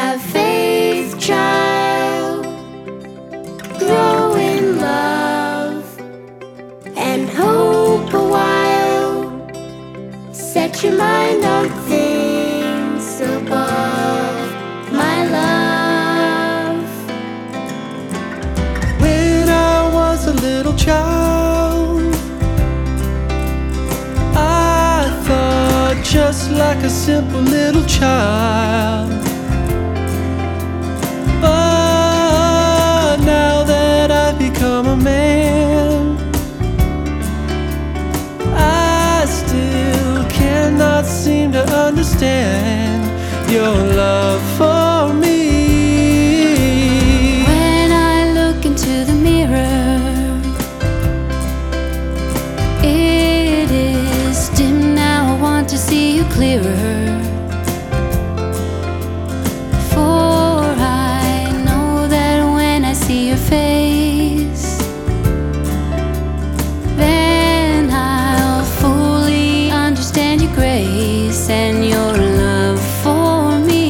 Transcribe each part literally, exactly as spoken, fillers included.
Have faith, child. Grow in love and hope a while. Set your mind on things above, my love. When I was a little child, I thought just like a simple little child. But now that I've become a man, I still cannot seem to understand your love for me. When I look into the mirror, it is dim now, I want to see you clearer. For I know that when I see your face, then I'll fully understand your grace and your love for me.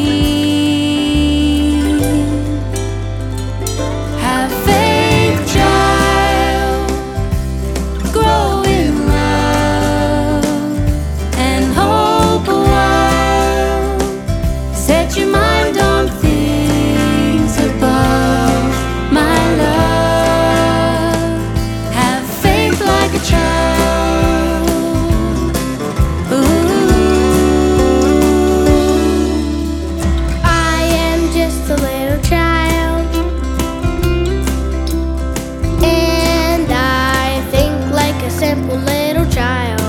Have faith, child. Grow in love and hope a while. Set your mind on things above, my love. Have faith like a child. Ooh. I am just a little child, and I think like a simple little child.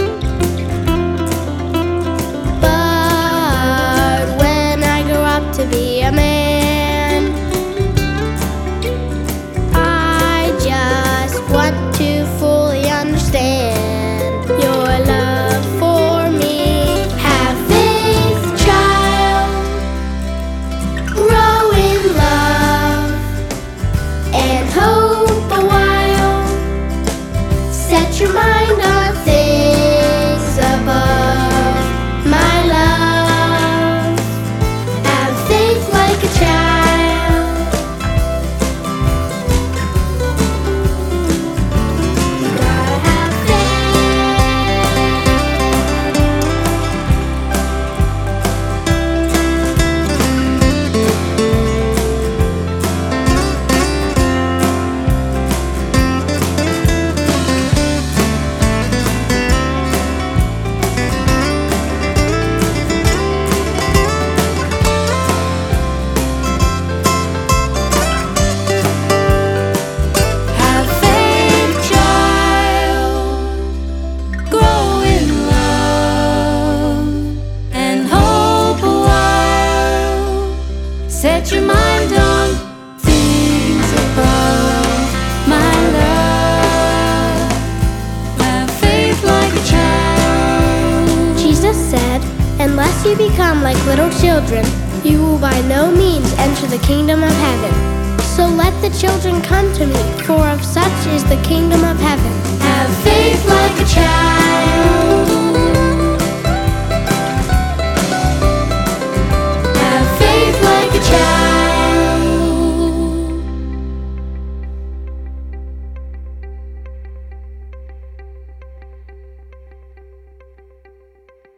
But when I grow up to be a man, I just want to fully understand your love for me. Have faith, child. Grow in love and hope a while. Set your mind on things above, my love. Have faith like a child. You gotta have Have faith, child. Grow in love and hope a while. Set your mind on things above, my love. Have faith like a child. Jesus said, "Unless you become like little children, you will by no means enter the kingdom of heaven. So let the children come to me, for of such is the kingdom of heaven." Have faith like a child.